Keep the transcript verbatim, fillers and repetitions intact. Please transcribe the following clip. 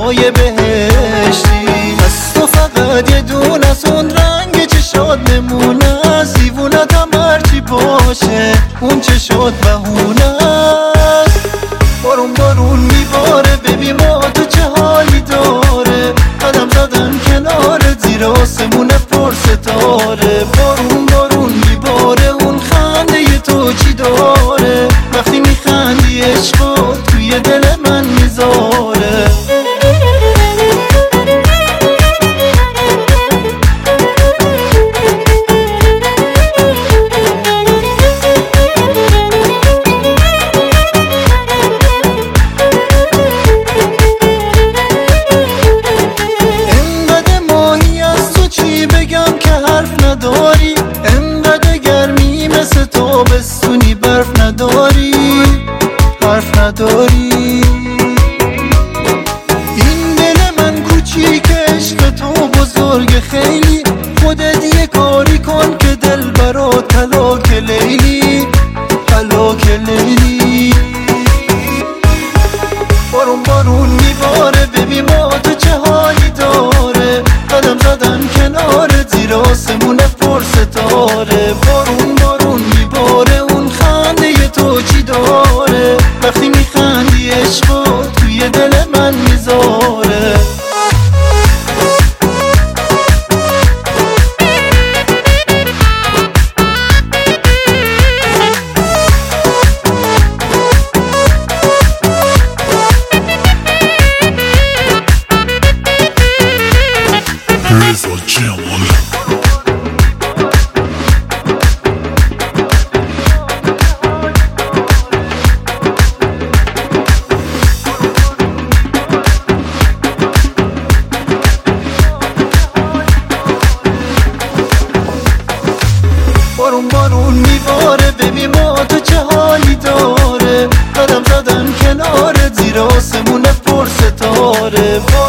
های بهشتی. از تو فقط یه دون از اون رنگ چشات نمونه است. دیوونتم هرچی باشه اون چشات بهونه است. بارون بارون میباره ببین ما تو چه حالی داره. قدم زدن کنارت زیر آسمون پر ستاره. بارون بارون میباره اون خنده ی تو چی داره. وقتی میخندی عشقات توی دل من میذاره. نداری انقدر گرمی مثل تابستونی برف نداری حرف نداری. این دل من کوچیک عشق تو بزرگ خیلی. خودت یه کاری کن که دل برات طلاق لیلی طلاق لیلی. بارون بارون میباره ببین ما تو چه حالی داره. قدم زدن کنارت زیر آسمون پر ستاره. بارون بارون میباره اون خنده ی تو چی داره. وقتی میخندی عشقات توی دل من میذاره. بارون بارون میباره ببین ما تو چه حالی داره. قدم زدن کنارت زیر آسمون پر ستاره.